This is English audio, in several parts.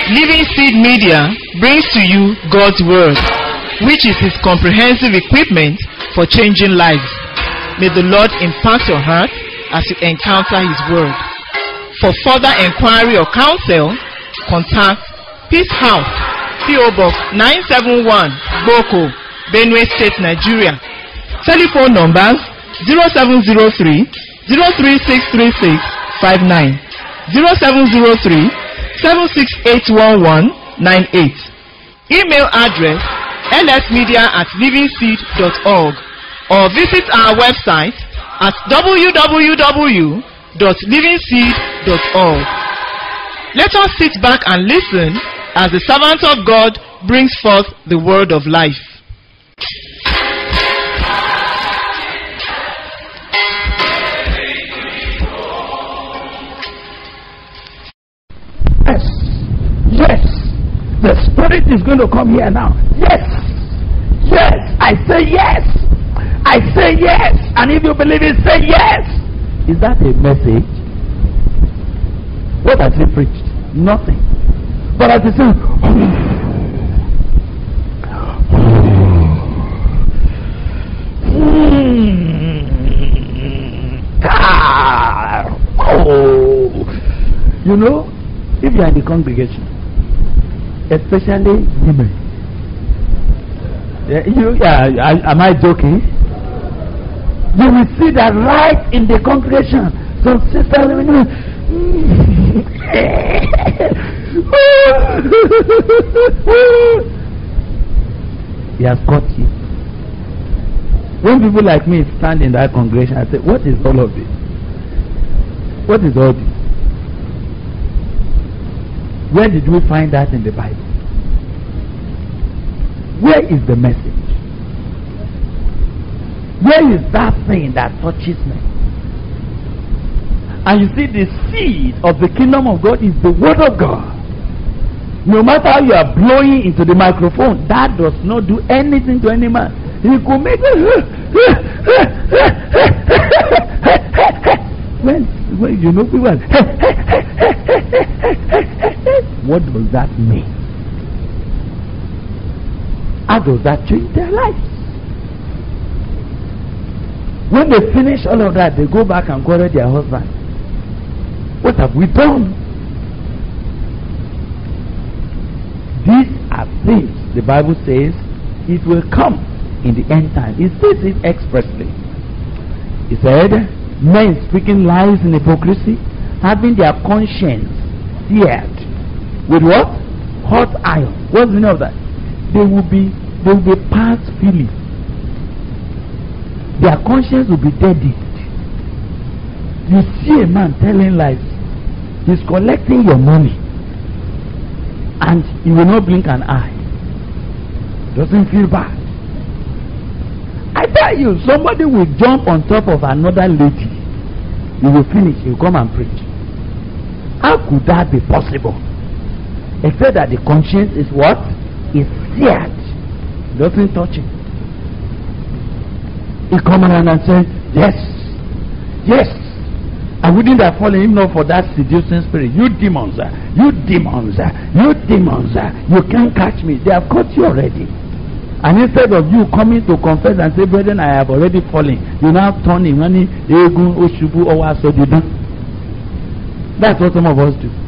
Living Seed Media brings to you God's Word, which is His comprehensive equipment for changing lives. May the Lord impact your heart as you encounter His Word. For further inquiry or counsel, contact Peace House, P.O. Box 971, Boko, Benue State, Nigeria. Telephone numbers 0703 0363659, 0703 7681198. Email address lsmedia@livingseed.org, or visit our website at www.livingseed.org. Let us sit back and listen as the servant of God brings forth the word of life. Yes, the Spirit is going to come here now. Yes, I say yes. I say yes. And if you believe it, say yes. Is that a message? What has he preached? Nothing. But as he says, you know, if you are in the congregation, especially women, am I joking? You will see that right in the congregation, some sisters, he has caught you. When people like me stand in that congregation, I say, what is all of this? What is all this? Where did we find that in the Bible? Where is the message? Where is that thing that touches me? And you see, the seed of the kingdom of God is the word of God. No matter how you are blowing into the microphone, that does not do anything to any man. He could make when you know people what does that mean? How does that change their lives? When they finish all of that, they go back and quarrel their husband. What have we done? These are things the Bible says it will come in the end time. It says it expressly. It said, men speaking lies in hypocrisy, having their conscience seared with what? Hot iron. What's the meaning of that? They will be past feeling. Their conscience will be deadened. You see a man telling lies, he's collecting your money, and he will not blink an eye. Doesn't feel bad. I tell you, somebody will jump on top of another lady. You will finish, you will come and preach. How could that be possible? Except that the conscience is what? Is seared. Doesn't touch it. He come around and say, yes, I wouldn't have fallen if not for that seducing spirit. You demons, you can't catch me. They have caught you already. And instead of you coming to confess and say, brethren, I have already fallen, you now turn in running. That's what some of us do.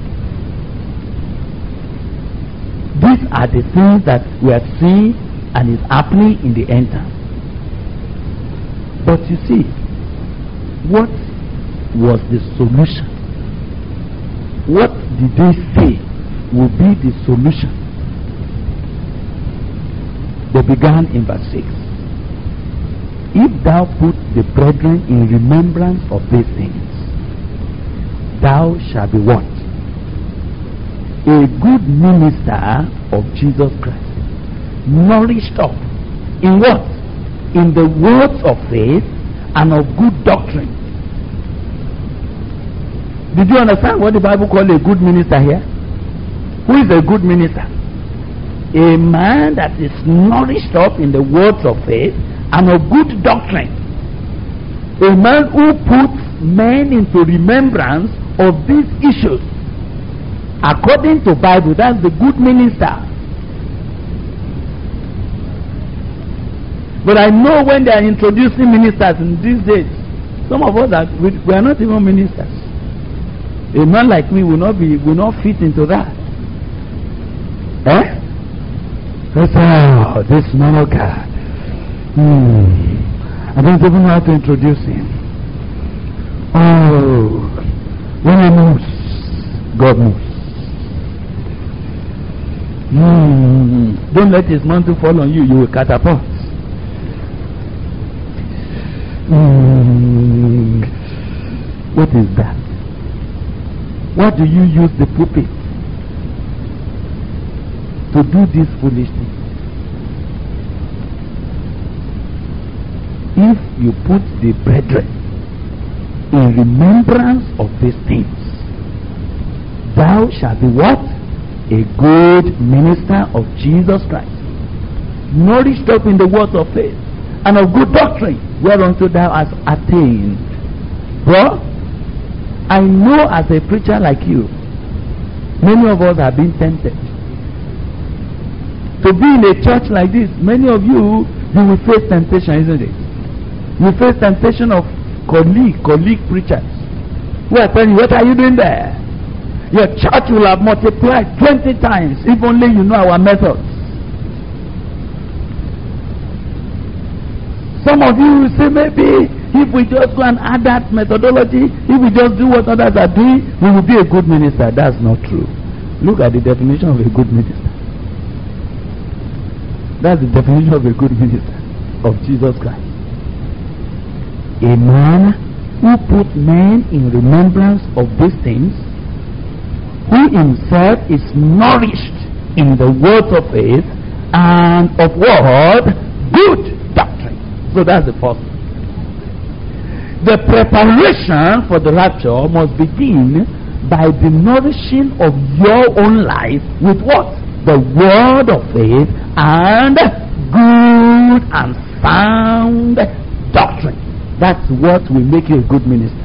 These are the things that we have seen and is happening in the end time. But you see, what was the solution? What did they say will be the solution? They began in verse 6. If thou put the brethren in remembrance of these things, thou shalt be what? A good minister of Jesus Christ, nourished up in what? In the words of faith and of good doctrine. Did you understand what the Bible calls a good minister here? Who is a good minister? A man that is nourished up in the words of faith and of good doctrine. A man who puts men into remembrance of these issues according to Bible, that's the good minister. But I know when they are introducing ministers in these days, some of us we are not even ministers. A man like me will not fit into that. This man of God. I don't even know how to introduce him. Oh, when he moves, God moves. Don't let his mantle fall on you. You will catapult. What is that? What do you use the pulpit to do this foolish thing? If you put the brethren in remembrance of these things, thou shalt be what? A good minister of Jesus Christ, nourished up in the words of faith and of good doctrine, whereunto thou hast attained. Bro, I know as a preacher like you, many of us have been tempted to be in a church like this. Many of you will face temptation, isn't it? You face temptation of colleague preachers who are telling you, what are you doing there? Your church will have multiplied 20 times if only you know our methods. Some of you will say, maybe if we just go and add that methodology, if we just do what others are doing, we will be a good minister. That's not true. Look at the definition of a good minister. That's the definition of a good minister of Jesus Christ. A man who puts men in remembrance of these things, who himself is nourished in the words of faith and of what? Good doctrine. So that's the first. The preparation for the rapture must begin by the nourishing of your own life with what? The word of faith and good and sound doctrine. That's what will make you a good minister.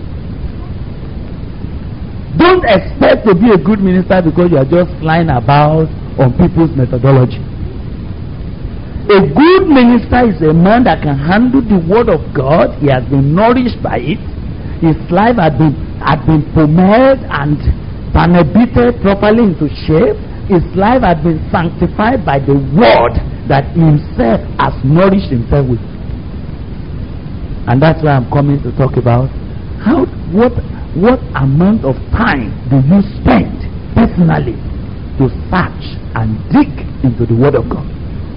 Don't expect to be a good minister because you are just flying about on people's methodology. A good minister is a man that can handle the word of God. He has been nourished by it. His life had been pomade and panabitated properly into shape. His life had been sanctified by the word that he himself has nourished himself with. And that's why I'm coming to talk about what amount of time do you spend personally to search and dig into the word of God?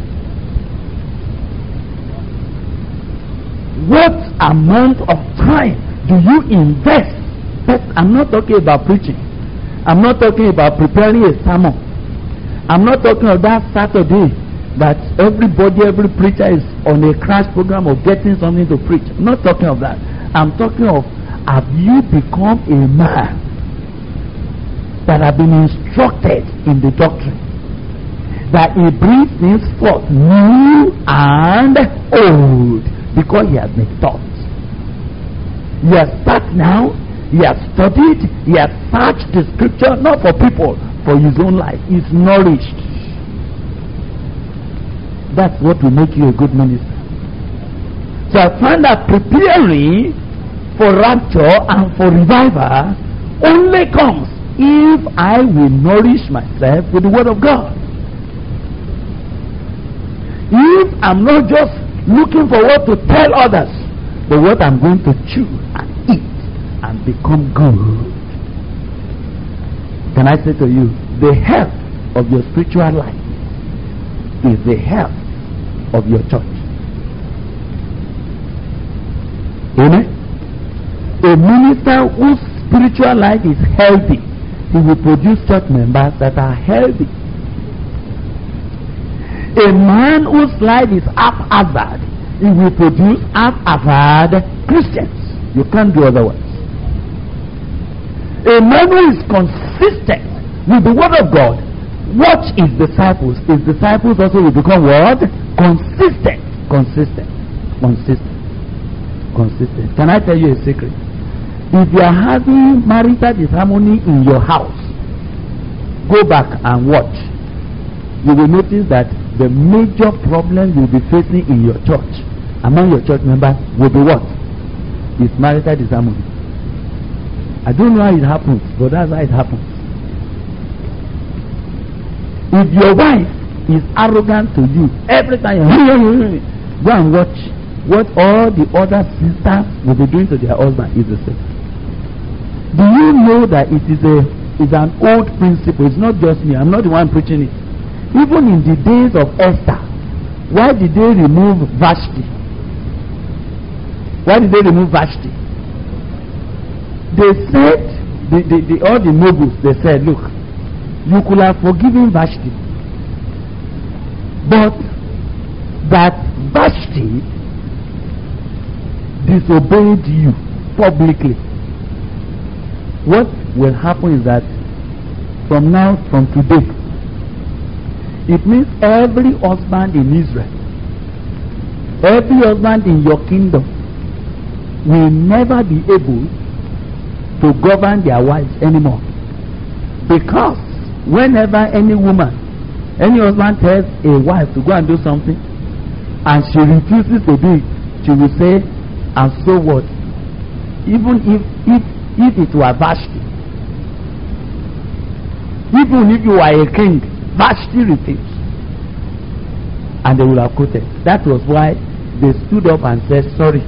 What amount of time do you invest? I'm not talking about preaching. I'm not talking about preparing a sermon. I'm not talking of that Saturday that every preacher is on a crash program of getting something to preach. I'm not talking of that. I'm talking of, have you become a man that have been instructed in the doctrine, that he brings things forth new and old, because he has been taught. He has sat now, he has studied, he has searched the scripture, not for people, for his own life. He's nourished. That's what will make you a good minister. So I find that preparing for rapture and for revival only comes if I will nourish myself with the word of God. If I'm not just looking for what to tell others, but what I'm going to chew and eat and become good. Can I say to you, the health of your spiritual life is the health of your church. Amen. A minister whose spiritual life is healthy, he will produce church members that are healthy. A man whose life is haphazard, he will produce haphazard Christians. You can't do otherwise. A man who is consistent with the word of God, watch his disciples. His disciples also will become what? Consistent. Can I tell you a secret? If you are having marital disharmony in your house, go back and watch, you will notice that the major problem you'll be facing in your church, among your church members, will be what? Is marital disharmony. I don't know how it happens, but that's how it happens. If your wife is arrogant to you, every time you go and watch what all the other sisters will be doing to their husband is the same. Do you know that it is an old principle? It's not just me. I'm not the one preaching it. Even in the days of Esther, why did they remove Vashti? Why did they remove Vashti? They said, all the nobles, they said, look, you could have forgiven Vashti, but that Vashti disobeyed you publicly. What will happen is that from today, it means every husband in Israel, every husband in your kingdom will never be able to govern their wives anymore. Because whenever any woman, any husband tells a wife to go and do something and she refuses to do it, she will say, and so what? Even if it were Vashti, even if you are a king, Vashti refused, and they will have quoted. That was why they stood up and said, sorry.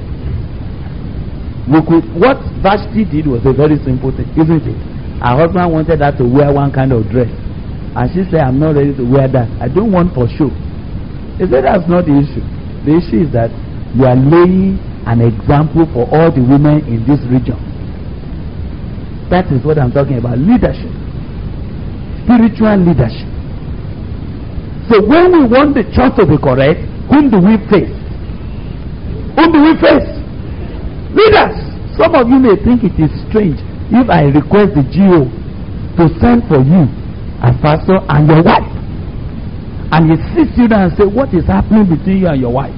What Vashti did was a very simple thing, isn't it? Her husband wanted her to wear one kind of dress, and she said, I'm not ready to wear that. I don't want for show. He said, that's not the issue. The issue is that you are laying an example for all the women in this region. That is what I'm talking about. Leadership. Spiritual leadership. So when we want the church to be correct, whom do we face? Whom do we face? Leaders. Some of you may think it is strange if I request the GO to send for you as pastor and your wife, and he sits you down and say, what is happening between you and your wife?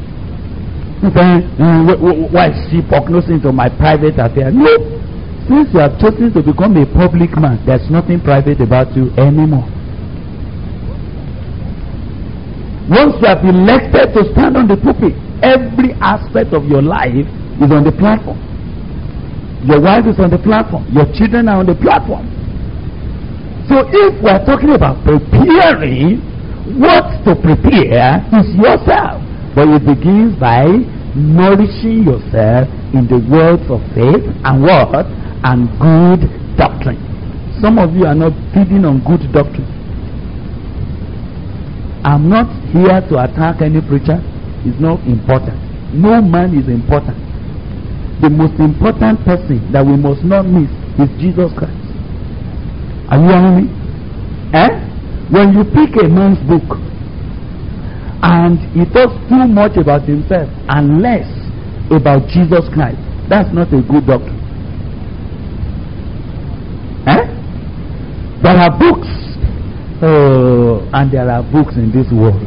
Why is she prognosing to my private affair? No. Since you have chosen to become a public man, there's nothing private about you anymore. Once you have elected to stand on the pulpit, every aspect of your life is on the platform. Your wife is on the platform. Your children are on the platform. So if we are talking about preparing, what to prepare is yourself. But it begins by nourishing yourself in the words of faith and what? And good doctrine. Some of you are not feeding on good doctrine. I'm not here to attack any preacher. It's not important. No man is important. The most important person that we must not miss is Jesus Christ. Are you hearing me? When you pick a man's book and he talks too much about himself and less about Jesus Christ, that's not a good doctrine. There are books, and there are books in this world,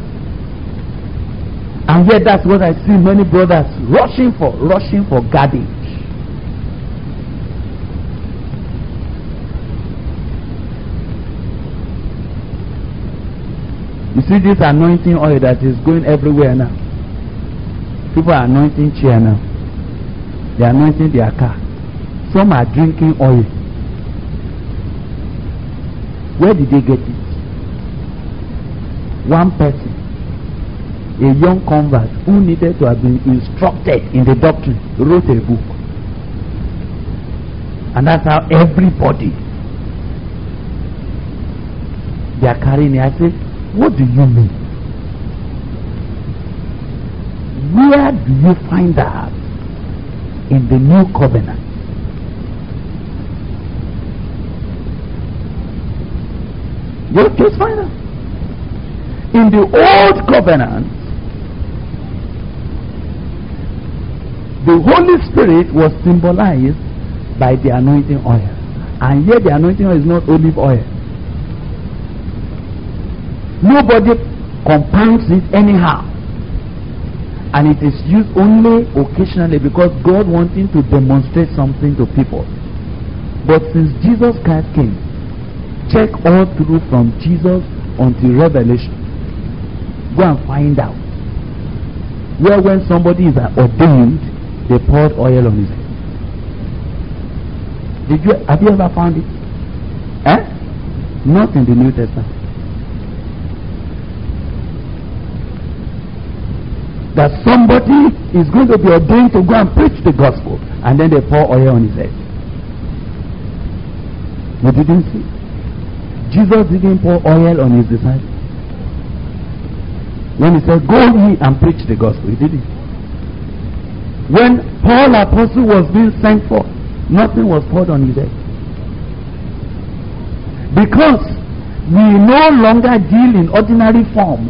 and yet that's what I see many brothers rushing for garbage. You see this anointing oil that is going everywhere now. People are anointing chair now. They are anointing their car. Some are drinking oil. Where did they get it? One person, a young convert who needed to have been instructed in the doctrine, wrote a book. And that's how everybody, they are carrying it. I say, what do you mean? Where do you find that in the new covenant? You just find out. In the old covenant, the Holy Spirit was symbolized by the anointing oil, and yet the anointing oil is not olive oil. Nobody compounds it anyhow, and it is used only occasionally because God wanting to demonstrate something to people. But since Jesus Christ came, Check all through from Jesus until Revelation. Go and find out where when somebody is ordained, they poured oil on his head. Have you ever found it? Not in the New Testament. That somebody is going to be ordained to go and preach the gospel, and then they pour oil on his head. You didn't see? Jesus didn't pour oil on his disciples. When he said, go ye and preach the gospel, he didn't. When Paul apostle was being sent for, nothing was poured on his head. Because we no longer deal in ordinary forms.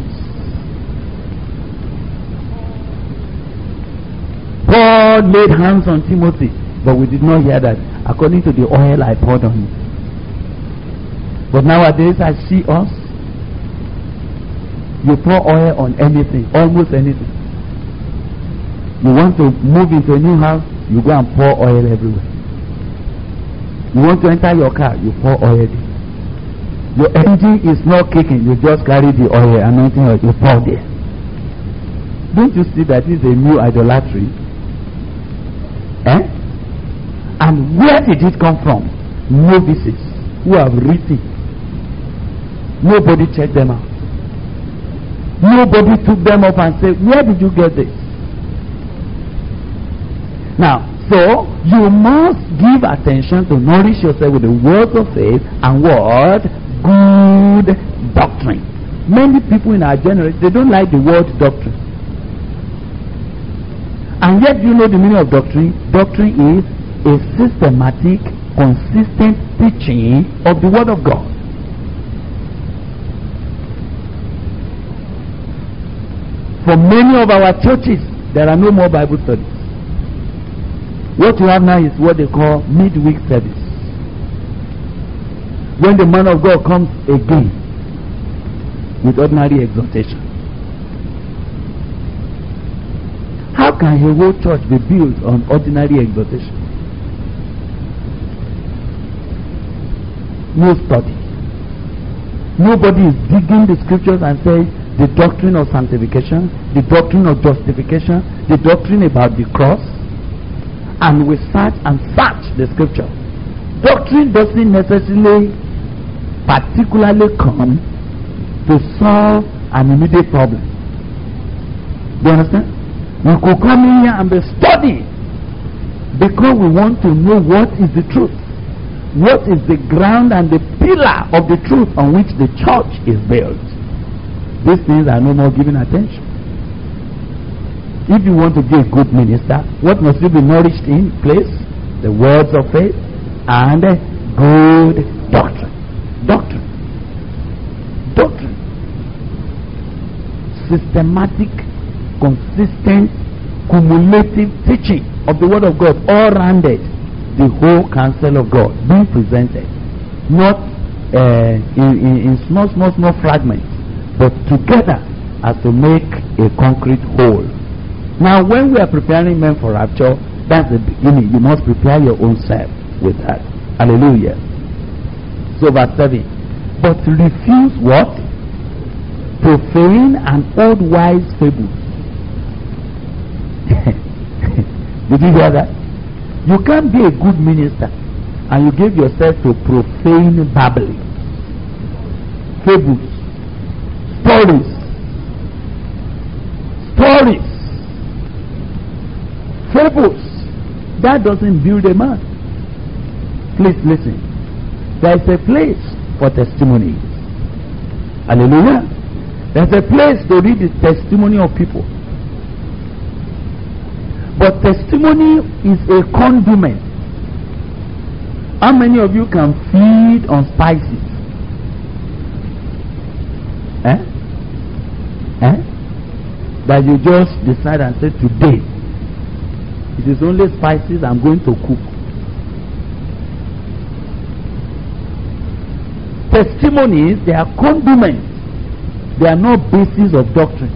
Paul laid hands on Timothy, but we did not hear that according to the oil I poured on him. But nowadays I see us, you pour oil on anything, almost anything. You want to move into a new house, you go and pour oil everywhere. You want to enter your car, you pour oil there. Your engine is not kicking, you just carry the oil, anointing oil, you pour there. Don't you see that is a new idolatry? And where did it come from? Novices who have written. Nobody checked them out. Nobody took them up and said, where did you get this? Now, so you must give attention to nourish yourself with the words of faith and what? Good doctrine. Many people in our generation, they don't like the word doctrine. And yet you know the meaning of doctrine. Doctrine is a systematic, consistent teaching of the word of God. For many of our churches, there are no more Bible studies. What you have now is what they call midweek service. When the man of God comes again with ordinary exhortation. How can a whole church be built on ordinary exhortation? No study. Nobody is digging the scriptures and saying the doctrine of sanctification, the doctrine of justification, the doctrine about the cross, and we search and search the scripture. Doctrine doesn't necessarily particularly come to solve an immediate problem. Do you understand? We could come in here and be studying because we want to know what is the truth. What is the ground and the pillar of the truth on which the church is built? These things are no more given attention. If you want to be a good minister, what must you be nourished in? Place the words of faith and good doctrine. Doctrine. Doctrine. Systematic, consistent, cumulative teaching of the word of God, all rounded, the whole counsel of God being presented, not in small fragments, but together as to make a concrete whole. Now, when we are preparing men for rapture, that's the beginning. You must prepare your own self with that. Hallelujah. So, verse 7. But refuse what? Profane and old wise fables. Did you hear that? You can't be a good minister and you give yourself to profane babbling, fables, stories, fables. That doesn't build a man. Please listen. There is a place for testimonies. Hallelujah. There's a place to read the testimony of people. But testimony is a condiment. How many of you can feed on spices? That you just decide and say, today it is only spices I'm going to cook. Testimonies, they are condiments. They are not basis of doctrine.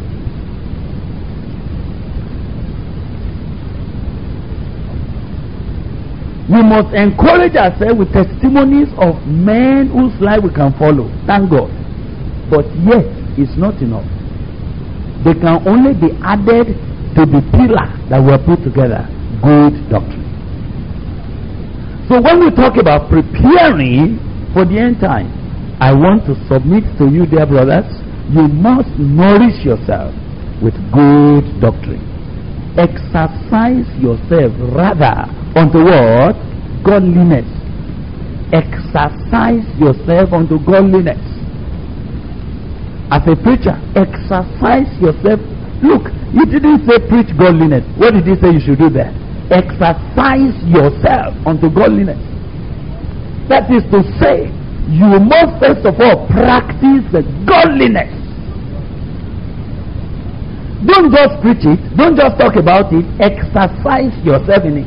We must encourage ourselves with testimonies of men whose life we can follow. Thank God. But yet, it's not enough. They can only be added to the pillar that were put together. Good doctrine. So when we talk about preparing for the end time, I want to submit to you, dear brothers, you must nourish yourself with good doctrine. Exercise yourself rather unto what? Godliness. Exercise yourself unto godliness. As a preacher, exercise yourself. Look, he didn't say preach godliness. What did he say you should do there? Exercise yourself unto godliness. That is to say, you must first of all practice the godliness. Don't just preach it. Don't just talk about it. Exercise yourself in it.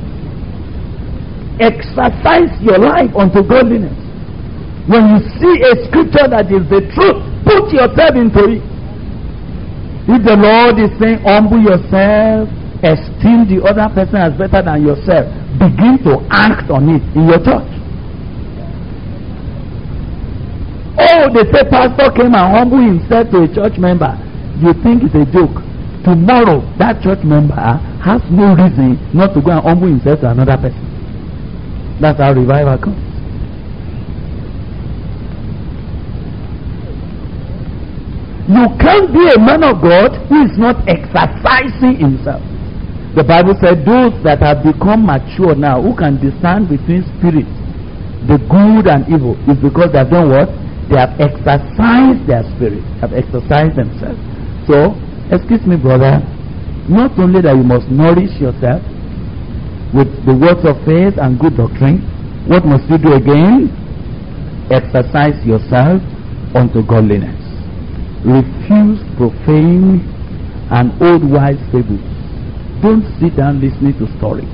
Exercise your life unto godliness. When you see a scripture that is the truth, put yourself into it. If the Lord is saying, humble yourself, esteem the other person as better than yourself, begin to act on it in your church. Oh, they say pastor came and humbled himself to a church member. You think it's a joke. Tomorrow, that church member has no reason not to go and humble himself to another person. That's how revival comes. You can't be a man of God who is not exercising himself. The Bible said those that have become mature now, who can discern between spirits, the good and evil, is because they have done what? They have exercised their spirit, have exercised themselves. So, excuse me, brother, not only that you must nourish yourself with the words of faith and good doctrine, what must you do again? Exercise yourself unto godliness. Refuse profane and old wise fables. Don't sit down listening to stories.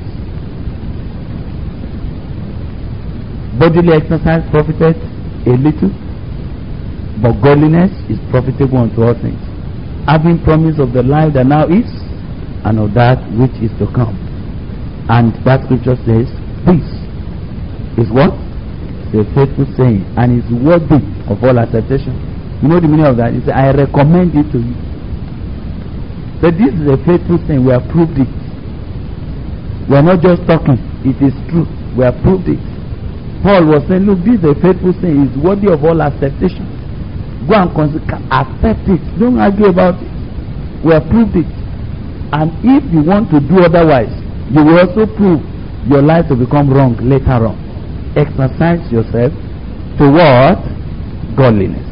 Bodily exercise profiteth a little, but godliness is profitable unto all things, having promise of the life that now is, and of that which is to come. And that scripture says, this is what? The faithful saying, and is worthy of all acceptation. You know the meaning of that? He said, I recommend it to you. So this is a faithful saying. We have proved it. We are not just talking. It is true. We have proved it. Paul was saying, look, this is a faithful saying. It's worthy of all acceptation. Go and accept it. Don't argue about it. We have proved it. And if you want to do otherwise, you will also prove your life to become wrong later on. Exercise yourself to what? Godliness.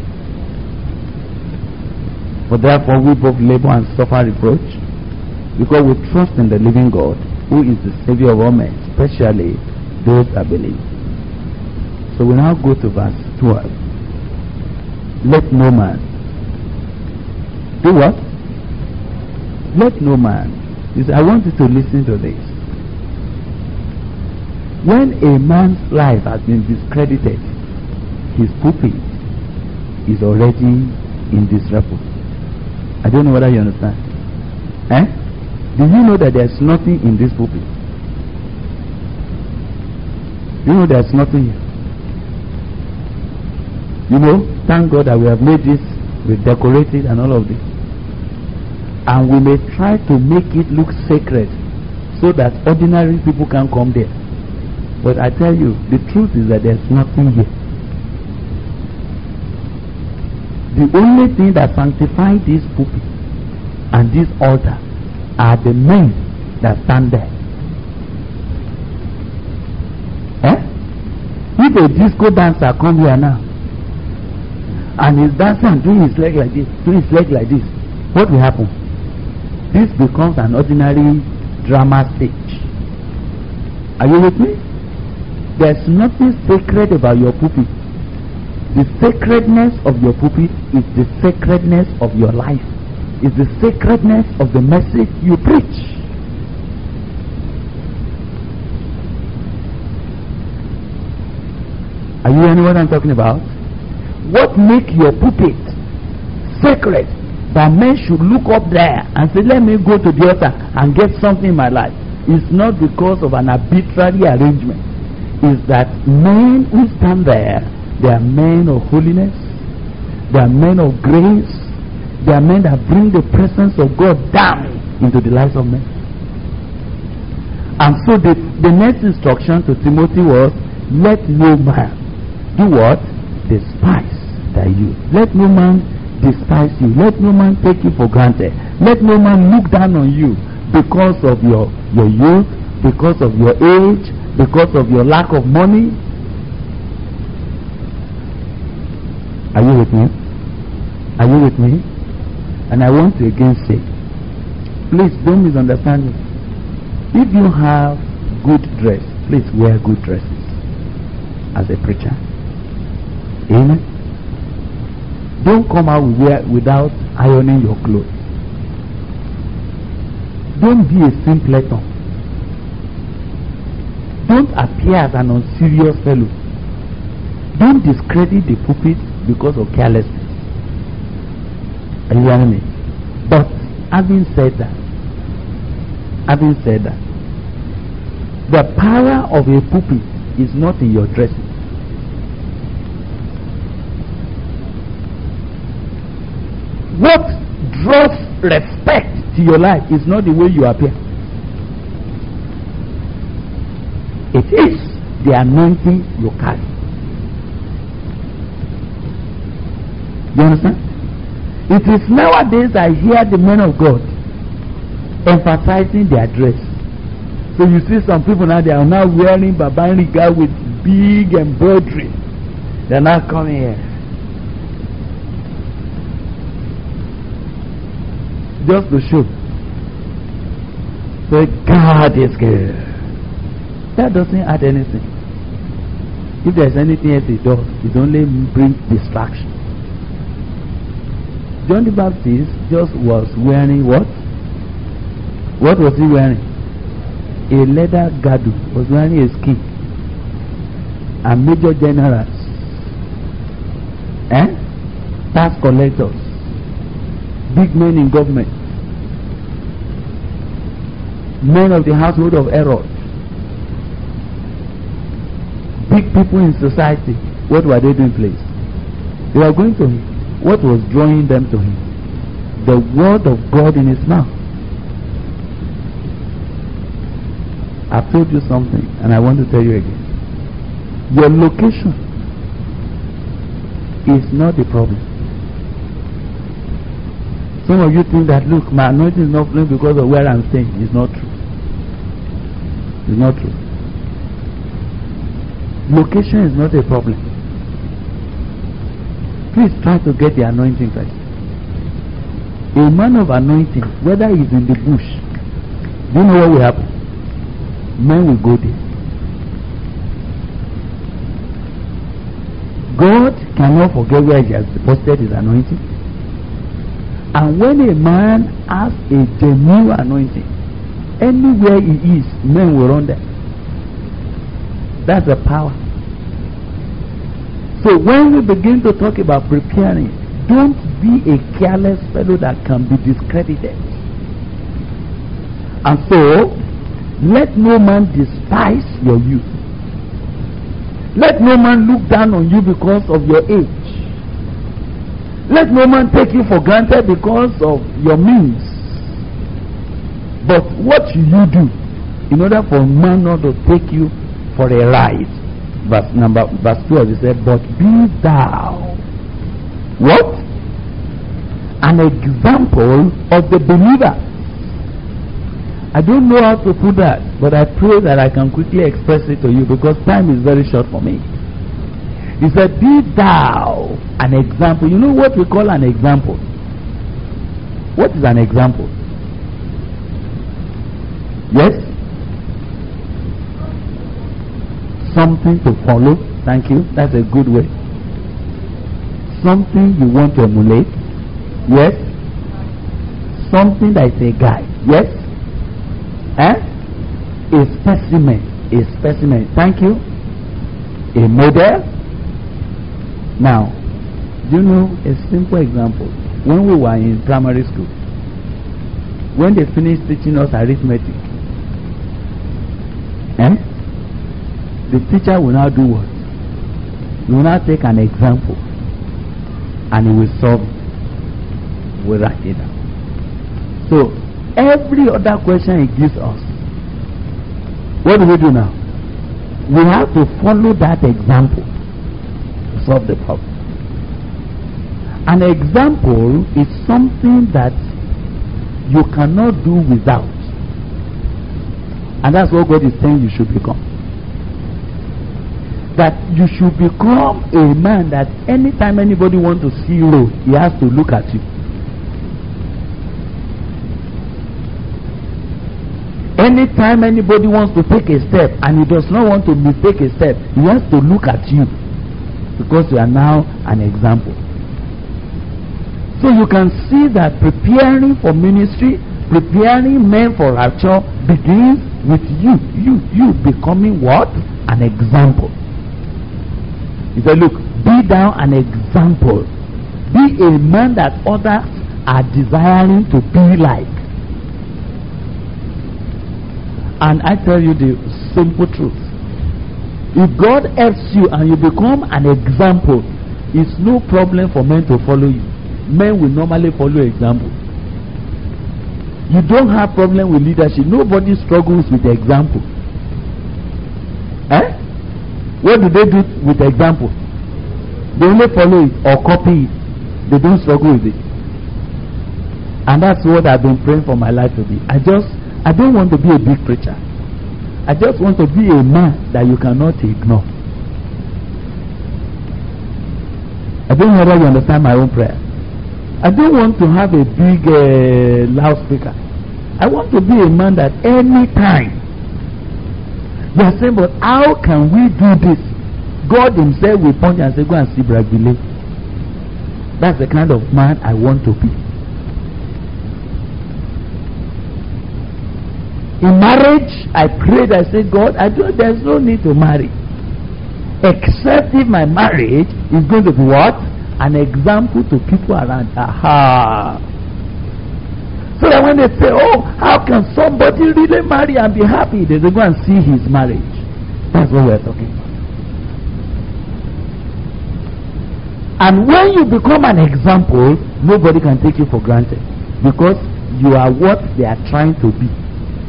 For therefore we both labor and suffer reproach, because we trust in the living God, who is the Savior of all men, especially those that believe. So we now go to verse 12. Let no man do what? Let no man. I want you to listen to this. When a man's life has been discredited, his pulpit is already in disrepute. I don't know whether you understand. Do you know that there's nothing in this pulpit? You know there's nothing here. You know, thank God that we have made this, we decorated and all of this. And we may try to make it look sacred so that ordinary people can come there. But I tell you, the truth is that there's nothing here. The only thing that sanctifies this pulpit and this altar are the men that stand there. If a disco dancer come here now and he's dancing and doing his leg like this, doing his leg like this, what will happen? This becomes an ordinary drama stage. Are you with me? There's nothing sacred about your pulpit. The sacredness of your pulpit is the sacredness of your life. It's the sacredness of the message you preach. Are you hearing what I'm talking about? What makes your pulpit sacred that men should look up there and say, let me go to the altar and get something in my life? is not because of an arbitrary arrangement. Is that men who stand there, they are men of holiness, they are men of grace, they are men that bring the presence of God down into the lives of men. And so the next instruction to Timothy was, let no man do what? Despise thy youth. Let no man despise you. Let no man take you for granted. Let no man look down on you because of your youth, because of your age, because of your lack of money. Are you with me? Are you with me? And I want to again say, please don't misunderstand me. If you have good dress, please wear good dresses as a preacher. Amen. Don't come out without ironing your clothes. Don't be a simpleton. Don't appear as an unserious fellow. Don't discredit the pulpit because of carelessness. Are you hearing me? But having said that, the power of a pulpit is not in your dressing. What draws respect to your life is not the way you appear. It is the anointing you carry. You understand? It is nowadays I hear the men of God emphasizing their dress. So you see some people now, they are now wearing Babariga with big embroidery. They are now coming here. Just to show. So God is good. That doesn't add anything. If there's anything else it does, it only brings distraction. John the Baptist just was wearing what? What was he wearing? A leather girdle. Was wearing a skin. And major generals, tax collectors, big men in government, men of the household of Herod, big people in society. What were they doing, please? They were going to him. What was drawing them to him? The word of God in his mouth. I've told you something, and I want to tell you again. Your location is not the problem. Some of you think that, look, my anointing is not flowing because of where I'm staying. It's not true. It's not true. Location is not a problem. Please try to get the anointing first. A man of anointing, whether he's in the bush, do you know what will happen? Men will go there. God cannot forget where he has deposited his anointing. And when a man has a genuine anointing, anywhere he is, men will run there. That's the power. So when we begin to talk about preparing, don't be a careless fellow that can be discredited. And so, let no man despise your youth. Let no man look down on you because of your age. Let no man take you for granted because of your means. But what should you do in order for man not to take you for a ride? Verse 2, he said, but be thou what? An example of the believer. I don't know how to put that, but I pray that I can quickly express it to you because time is very short for me. He said, be thou an example. You know what we call an example? What is an example? Yes? Something to follow. Thank you. That's a good way. Something you want to emulate. Yes? Something that is a guide. Yes? A specimen. A specimen. Thank you. A model. Now, do you know a simple example? When we were in primary school, when they finished teaching us arithmetic, The teacher will now do what? He will now take an example and he will solve it. We'll write it down. So every other question he gives us, what do we do now? We have to follow that example to solve the problem. An example is something that you cannot do without. And that's what God is saying you should become. That you should become a man that anytime anybody wants to see you, he has to look at you. Anytime anybody wants to take a step and he does not want to mistake a step, he has to look at you because you are now an example. So you can see that preparing for ministry, preparing men for rapture begins with you becoming what? An example. He said, look, be thou an example. Be a man that others are desiring to be like. And I tell you the simple truth. If God helps you and you become an example, it's no problem for men to follow you. Men will normally follow example. You don't have problem with leadership. Nobody struggles with example. What do they do with example? They only follow it or copy it. They don't struggle with it. And that's what I've been praying for my life to be. I don't want to be a big preacher. I just want to be a man that you cannot ignore. I don't know whether you understand my own prayer. I don't want to have a big loudspeaker. I want to be a man that anytime you are saying, but how can we do this? God himself will punch and say, go and see Bragile. That's the kind of man I want to be. In marriage, I prayed, I said, God, there's no need to marry. Except if my marriage is going to be what? An example to people around. Aha! So that when they say, oh, how can somebody really marry and be happy? They go and see his marriage. That's what we're talking about. And when you become an example, nobody can take you for granted. Because you are what they are trying to be.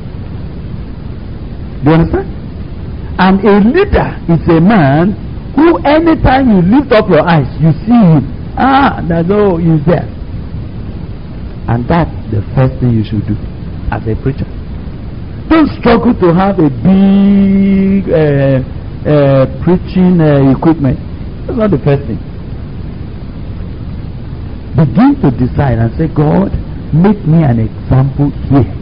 Do you understand? And a leader is a man who anytime you lift up your eyes, you see him. He's there. And that's the first thing you should do as a preacher. Don't struggle to have a big preaching equipment. That's not the first thing. Begin to decide and say, God, make me an example here.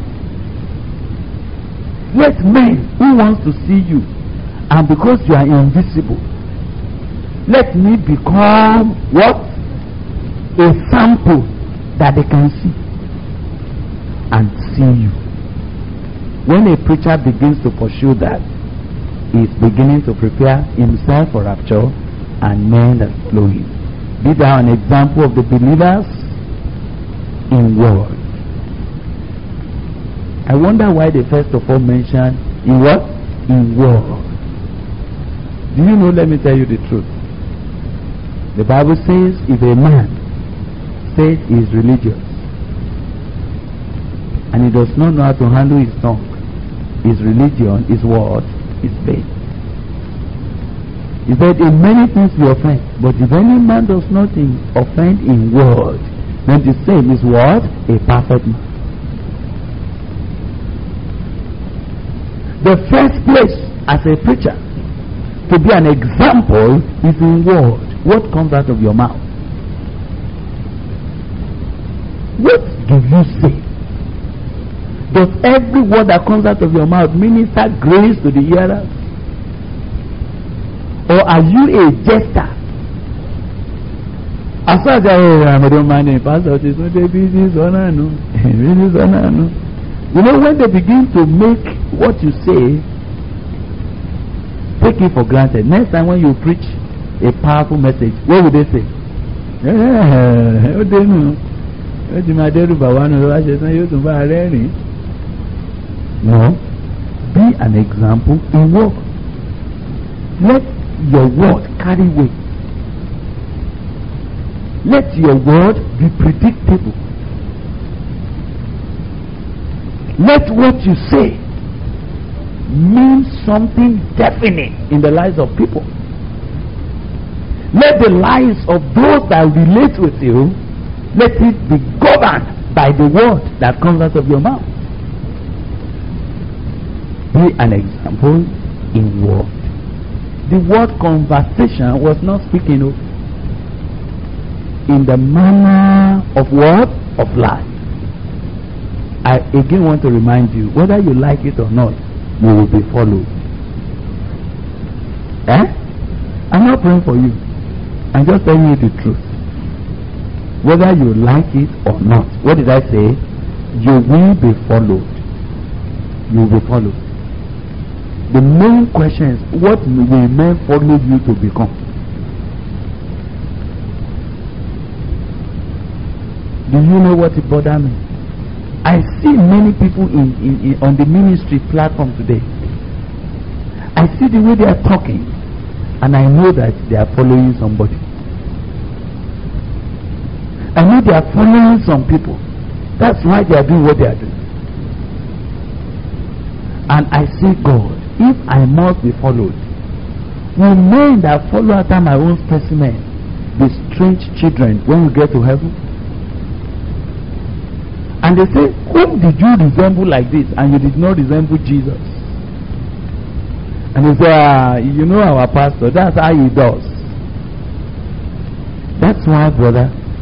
Let men who wants to see you, and because you are invisible, let me become what? A sample that they can see and see you. When a preacher begins to pursue that, he is beginning to prepare himself for rapture and men that follow him. These are an example of the believers in word. I wonder why they first of all mention in what? In word. Do you know, let me tell you the truth. The Bible says if a man says he is religious and he does not know how to handle his tongue, his religion, his word, is vain. He said in many things we offend, but if any man does not offend in word, then the same is what? A perfect man. The first place as a preacher to be an example is in word. What comes out of your mouth? What do you say? Does every word that comes out of your mouth minister grace to the hearers? Or are you a jester? As far as I don't mind the pastor, it's not a business no. You know, when they begin to make what you say, take it for granted. Next time when you preach a powerful message, what will they say? No. Be an example in work. Let your word carry weight. Let your word be predictable. Let what you say mean something definite in the lives of people. Let the lives of those that relate with you, let it be governed by the word that comes out of your mouth. Be an example in word. The word conversation was not speaking in the manner of what? Of life. I again want to remind you, whether you like it or not, you will be followed. I'm not praying for you. I'm just telling you the truth. Whether you like it or not, what did I say? You will be followed. You will be followed. The main question is, what will men follow you to become? Do you know what it bothers me? I see many people on the ministry platform today. I see the way they are talking, and I know that they are following somebody. I know they are following some people. That's why they are doing what they are doing. And I say, God, if I must be followed, will men that follow after my own specimen be strange children when we get to heaven? And they say, whom did you resemble like this? And you did not resemble Jesus. And they say, you know our pastor, that's how he does. That's why, brother,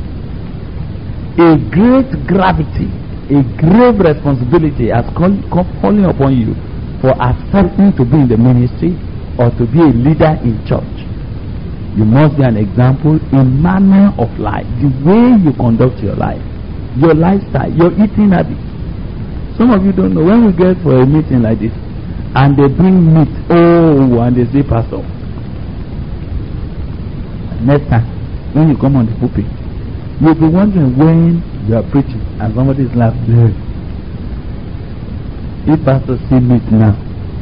a great gravity, a grave responsibility has fallen upon you for accepting to be in the ministry or to be a leader in church. You must be an example in manner of life, the way you conduct your life, your lifestyle, your eating habits. Some of you don't know, when we get for a meeting like this and they bring meat, and they say, Pastor, next time when you come on the pulpit, you'll be wondering when you are preaching and somebody is laughing. If Pastor see meat now,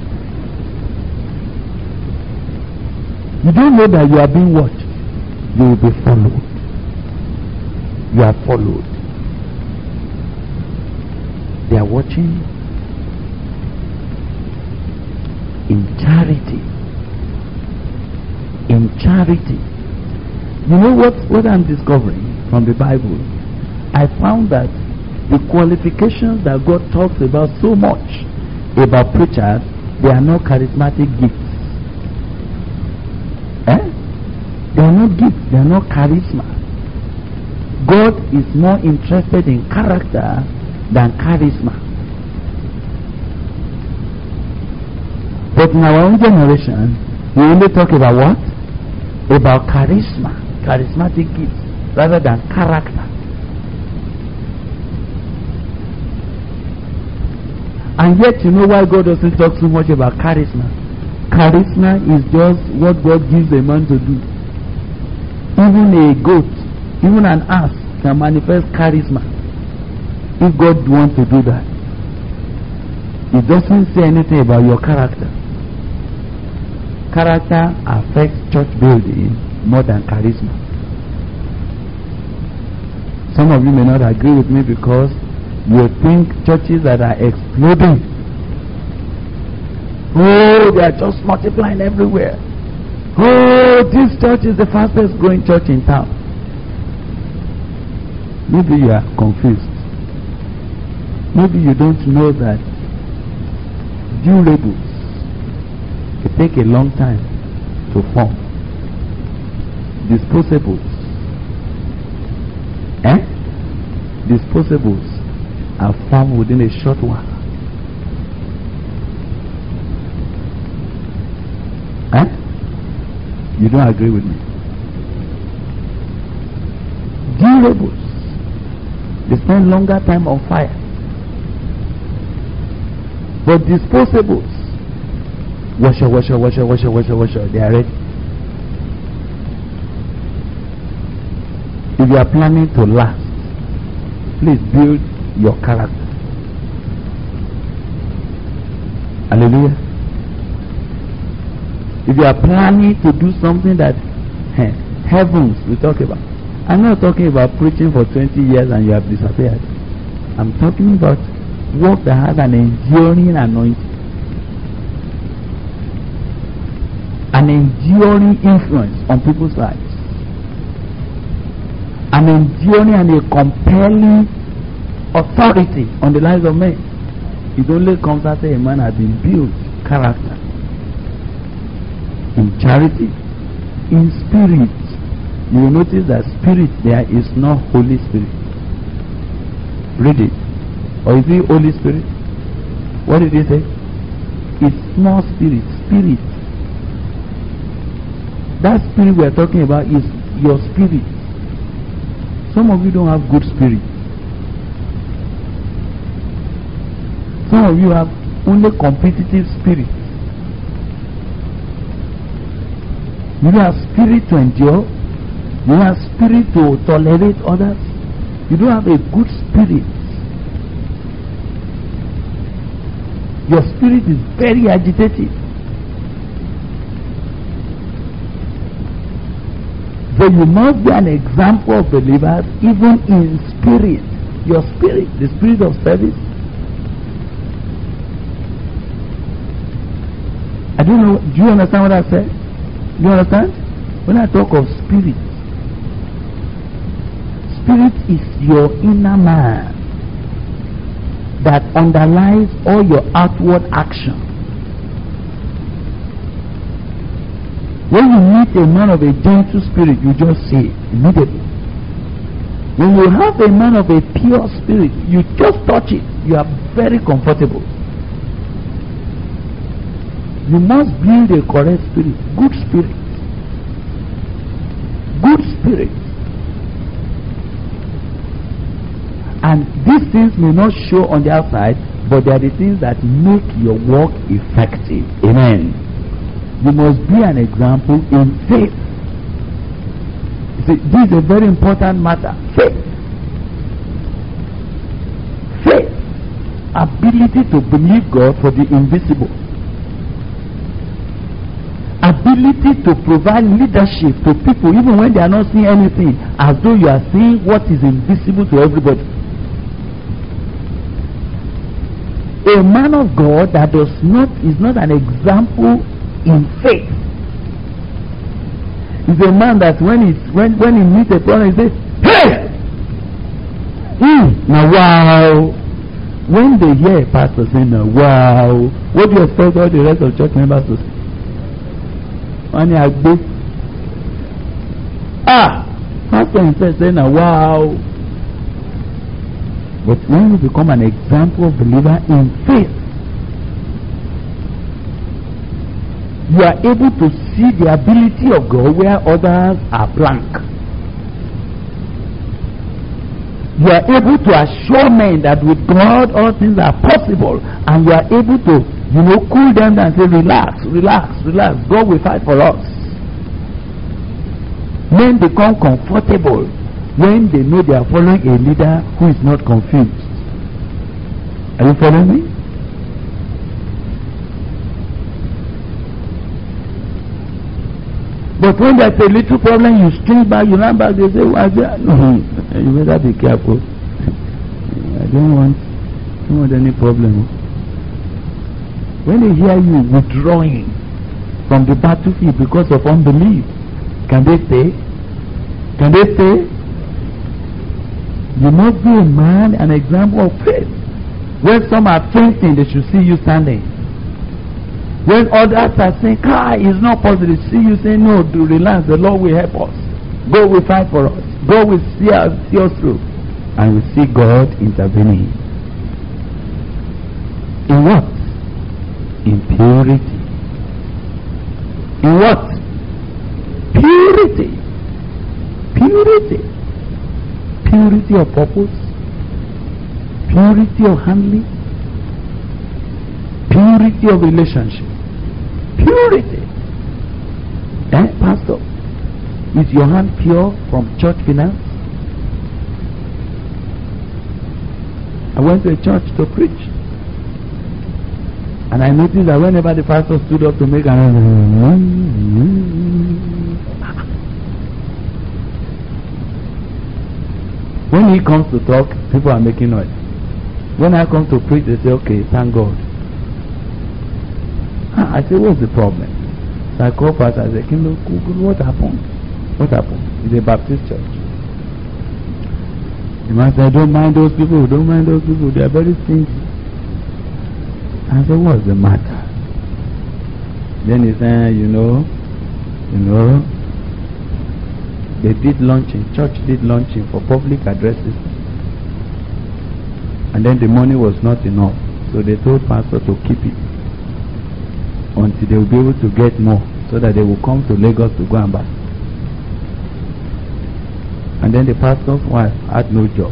you don't know that you are being watched. You will be followed. You are followed. They are watching in charity. In charity. You know what I'm discovering from the Bible? I found that the qualifications that God talks about so much about preachers, they are not charismatic gifts. They are not gifts, they are not charisma. God is more interested in character than charisma. But in our own generation, we only talk about what? About charisma, charismatic gifts, rather than character. And yet, you know why God doesn't talk so much about charisma? Charisma is just what God gives a man to do. Even a goat, even an ass can manifest charisma if God wants to do that. It doesn't say anything about your character. Character affects church building more than charisma. Some of you may not agree with me because you think churches that are exploding, they are just multiplying everywhere. This church is the fastest growing church in town. Maybe you are confused. Maybe you don't know that durables, it take a long time to form. Disposables, disposables are formed within a short while. You don't agree with me? Durables, they spend longer time on fire. But disposables, washer, they are ready. If you are planning to last, please build your character. Hallelujah. If you are planning to do something that heavens we talk about, I'm not talking about preaching for 20 years and you have disappeared. I'm talking about work that has an enduring anointing, an enduring influence on people's lives, an enduring and a compelling authority on the lives of men. It only comes after a man has been built character in charity, in spirit. You will notice that spirit there is not Holy Spirit. Read it. Or is it Holy Spirit? What did he say? It's small spirit. Spirit. That spirit we are talking about is your spirit. Some of you don't have good spirit. Some of you have only competitive spirit. You don't have spirit to endure. You don't have spirit to tolerate others. You don't have a good spirit. Your spirit is very agitated. So you must be an example of believers even in spirit. Your spirit, the spirit of service. I don't know, do you understand what I said? Do you understand? When I talk of spirit, spirit is your inner man that underlies all your outward action. When you meet a man of a gentle spirit, you just say it immediately. When you have a man of a pure spirit, you just touch it. You are very comfortable. You must build a correct spirit, good spirit. Good spirit. And these things may not show on the outside, but they are the things that make your work effective. Amen. You must be an example in faith. See, this is a very important matter. Faith. Faith. Ability to believe God for the invisible. Ability to provide leadership to people even when they are not seeing anything, as though you are seeing what is invisible to everybody. A man of God that is not an example in faith is a man that when he meets a problem, he says, "Hey, now wow." When they hear a pastor saying, "Now wow," what do you expect all the rest of church members to say? Pastor himself saying, "Now wow." But when you become an example of believer in faith, you are able to see the ability of God where others are blank. You are able to assure men that with God all things are possible, and you are able to, cool them down and say, "Relax, relax, relax. God will fight for us." Men become comfortable when they know they are following a leader who is not confused. Are you following me? But when there's a little problem, you string back, you run back, they say, "Why there?" No, you better be careful. I don't want any problem. When they hear you withdrawing from the battlefield because of unbelief, can they stay? Can they stay? You must be a man, an example of faith. When some are fainting, they should see you standing. When others are saying, "It's not possible," see you say, "No, do relax, the Lord will help us. God will fight for us. God will see us through." And we see God intervening. In what? In purity. In what? Purity. Purity. Purity of purpose. Purity of handling. Purity of relationship. Purity. Pastor, is your hand pure from church finance? I went to a church to preach, And I noticed that whenever the pastor stood up to make an when he comes to talk, people are making noise. When I come to preach, they say, okay, thank God. I say, what's the problem? So I call pastor, I say, what happened? What happened? It's a Baptist church. The man said, don't mind those people, don't mind those people, they are very stingy. I said, what's the matter? Then he said, you know, they did launching, church did launching for public addresses. And then the money was not enough. So they told pastor to keep it until they will be able to get more, so that they will come to Lagos to go and buy. And then the pastor's wife had no job.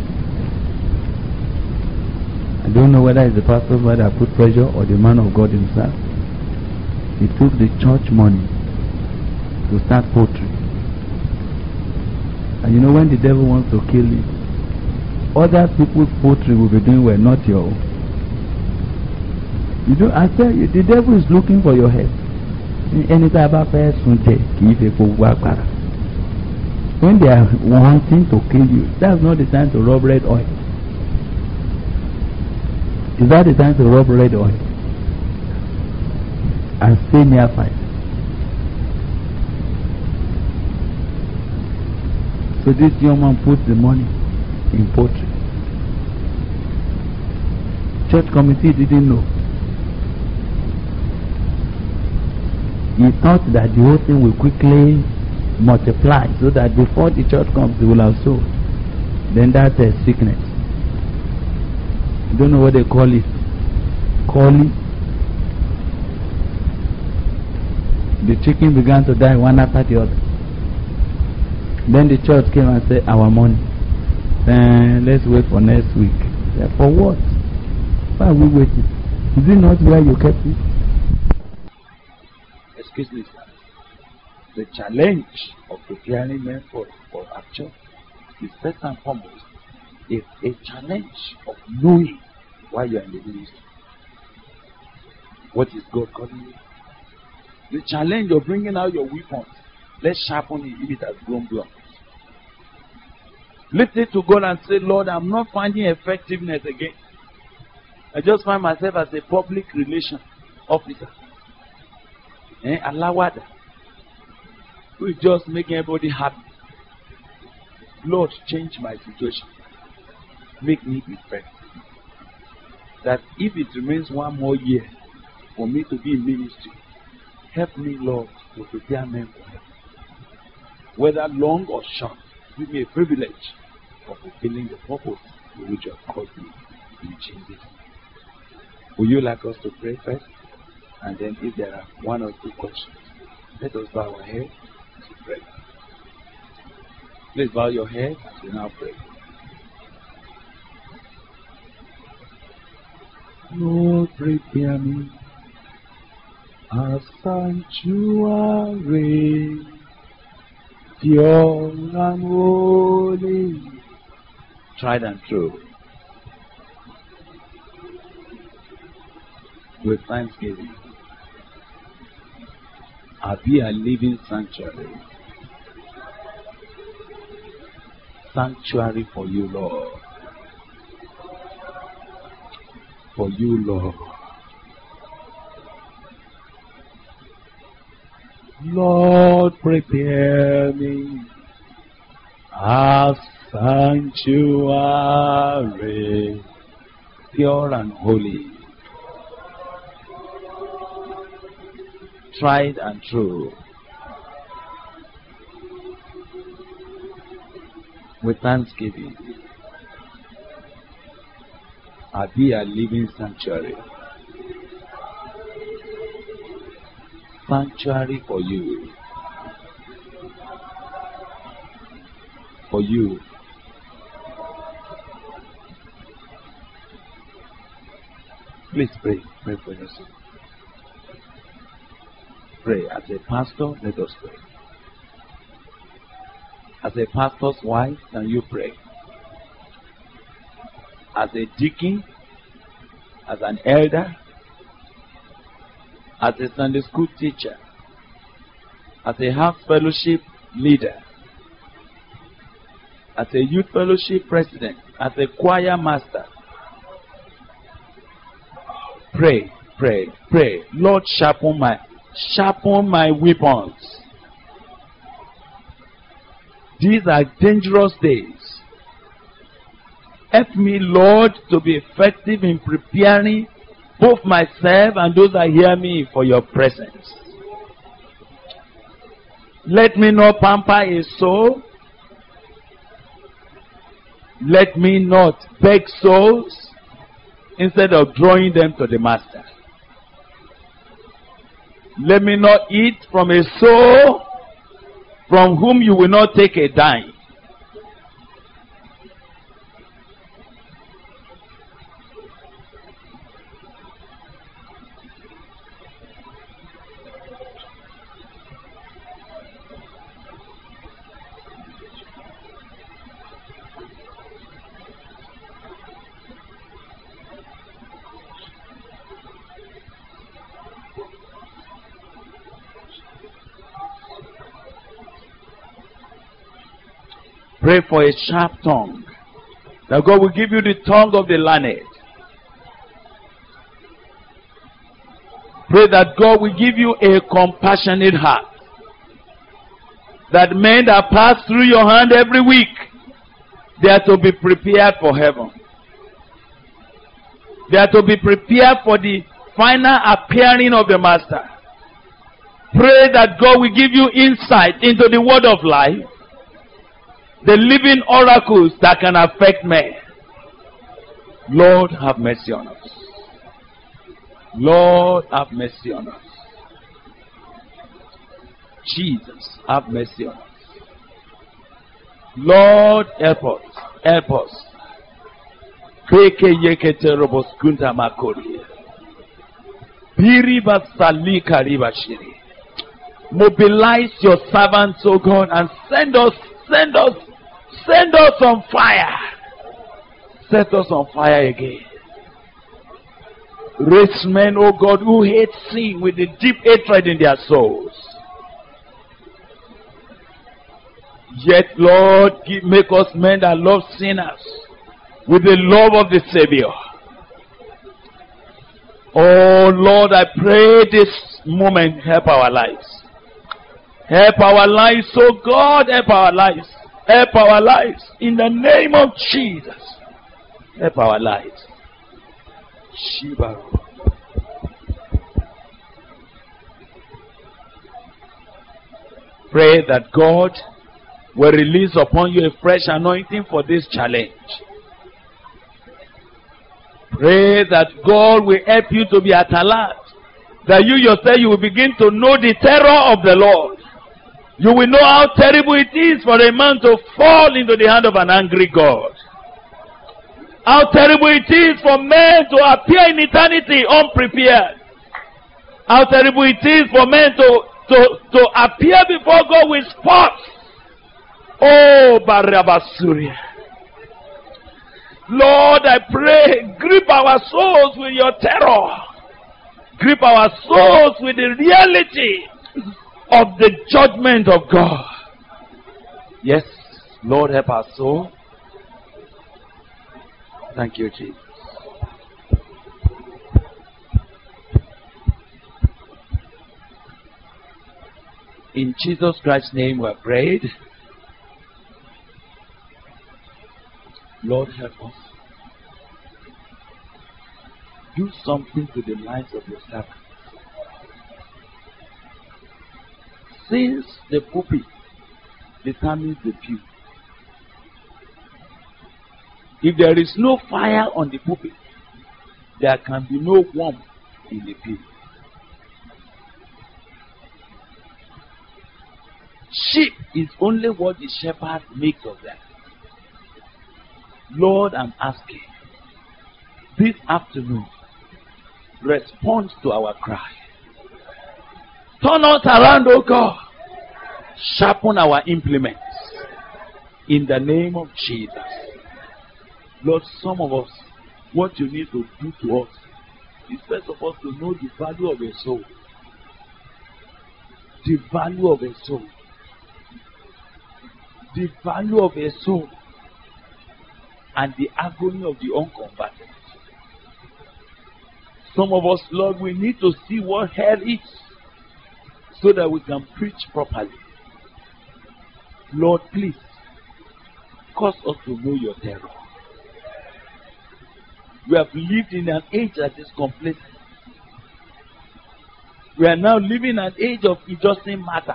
I don't know whether it's the pastor's wife that put pressure or the man of God himself. He took the church money to start poultry. And you know, when the devil wants to kill you, other people's poultry will be doing well, not your own. You know, I tell you, the devil is looking for your head. Anytime when they are wanting to kill you, that's not the time to rub red oil. Is that the time to rub red oil and stay near fire? So this young man put the money in poultry. Church committee didn't know. He thought that the whole thing will quickly multiply, so that before the church comes, they will have sold. Then that's a sickness. I don't know what they call it. Calling. The chicken began to die one after the other. Then the church came and said, our money. Let's wait for next week. Said, for what? Why are we waiting? Is it not where you kept it? Excuse me, sir. The challenge of preparing men for action is first and foremost is a challenge of knowing why you are in the ministry. What is God calling you? The challenge of bringing out your weapons. Let's sharpen it if it has grown blunt. Lift it to God and say, Lord, I'm not finding effectiveness again. I just find myself as a public relations officer. Alawada. Who is just making everybody happy. Lord, change my situation. Make me effective. That if it remains one more year for me to be in ministry, help me, Lord, to prepare men for heaven. Whether long or short, give me a privilege of fulfilling the purpose to which you have called me in Jesus. Would you like us to pray first? And then if there are one or two questions, let us bow our head to pray. Please bow your head as we now pray. Lord, prepare me a sanctuary, pure and holy, tried and true, with thanksgiving. I'll be a living sanctuary. Sanctuary for you, Lord. For you, Lord. Lord, prepare me a sanctuary, pure and holy, tried and true, with thanksgiving. I'll be a living sanctuary. Sanctuary for you. For you. Please pray. Pray for yourself. Pray. As a pastor, let us pray. As a pastor's wife, can you pray? As a deacon, as an elder, as a Sunday school teacher, as a house fellowship leader, as a youth fellowship president, as a choir master. Pray, pray, pray. Lord, sharpen my weapons. These are dangerous days. Help me, Lord, to be effective in preparing both myself and those that hear me for your presence. Let me not pamper a soul. Let me not beg souls instead of drawing them to the Master. Let me not eat from a soul from whom you will not take a dime. Pray for a sharp tongue, that God will give you the tongue of the learned. Pray that God will give you a compassionate heart, that men that pass through your hand every week, they are to be prepared for heaven. They are to be prepared for the final appearing of the Master. Pray that God will give you insight into the word of life, the living oracles that can affect men. Lord, have mercy on us. Lord, have mercy on us. Jesus, have mercy on us. Lord, help us. Help us. Mobilize your servants, O God, and send us on fire. Set us on fire again. Raise men, O God, who hate sin with a deep hatred in their souls. Yet, Lord, make us men that love sinners with the love of the Savior. Oh, Lord, I pray this moment, help our lives. Help our lives, oh God, help our lives. Help our lives in the name of Jesus. Help our lives. Shiba. Pray that God will release upon you a fresh anointing for this challenge. Pray that God will help you to be at alert. That you yourself, you will begin to know the terror of the Lord. You will know how terrible it is for a man to fall into the hand of an angry God. How terrible it is for men to appear in eternity unprepared. How terrible it is for men to appear before God with spots. Oh, Barabasuria. Lord, I pray, grip our souls with your terror. Grip our souls with the reality of the judgment of God. Yes, Lord, help our soul. Thank you, Jesus. In Jesus Christ's name we have prayed. Lord, help us. Do something to the lives of your servants. Since the pulpit determines the pew, if there is no fire on the pulpit, there can be no warmth in the pew. Sheep is only what the shepherd makes of them. Lord, I'm asking this afternoon, respond to our cry. Turn us around, oh God. Sharpen our implements. In the name of Jesus. Lord, some of us, what you need to do to us is first of all to know the value of a soul. the value of a soul. The value of a soul and the agony of the unconverted. Some of us, Lord, we need to see what hell is so that we can preach properly. Lord, please, cause us to know your terror. We have lived in an age that is complacent. We are now living an age of it doesn't matter.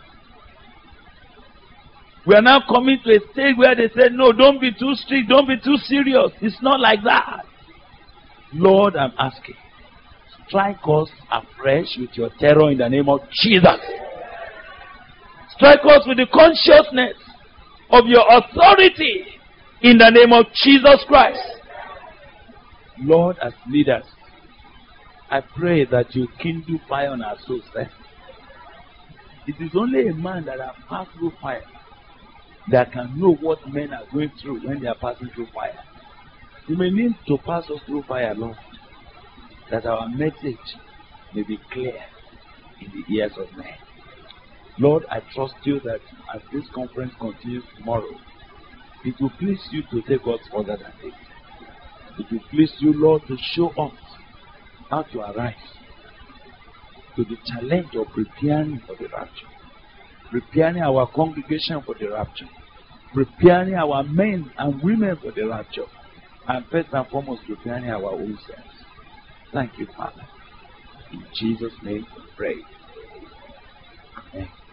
We are now coming to a stage where they say, no, don't be too strict, don't be too serious. It's not like that. Lord, I'm asking, strike us afresh with your terror in the name of Jesus. Strike us with the consciousness of your authority in the name of Jesus Christ. Lord, as leaders, I pray that you kindle fire on our souls. It is only a man that has passed through fire that can know what men are going through when they are passing through fire. You may need to pass us through fire, Lord, that our message may be clear in the ears of men. Lord, I trust you that as this conference continues tomorrow, it will please you to take us further than this. It will please you, Lord, to show us how to arise to the challenge of preparing for the rapture, preparing our congregation for the rapture, preparing our men and women for the rapture, and first and foremost, preparing our own selves. Thank you, Father. In Jesus' name we pray. Amen.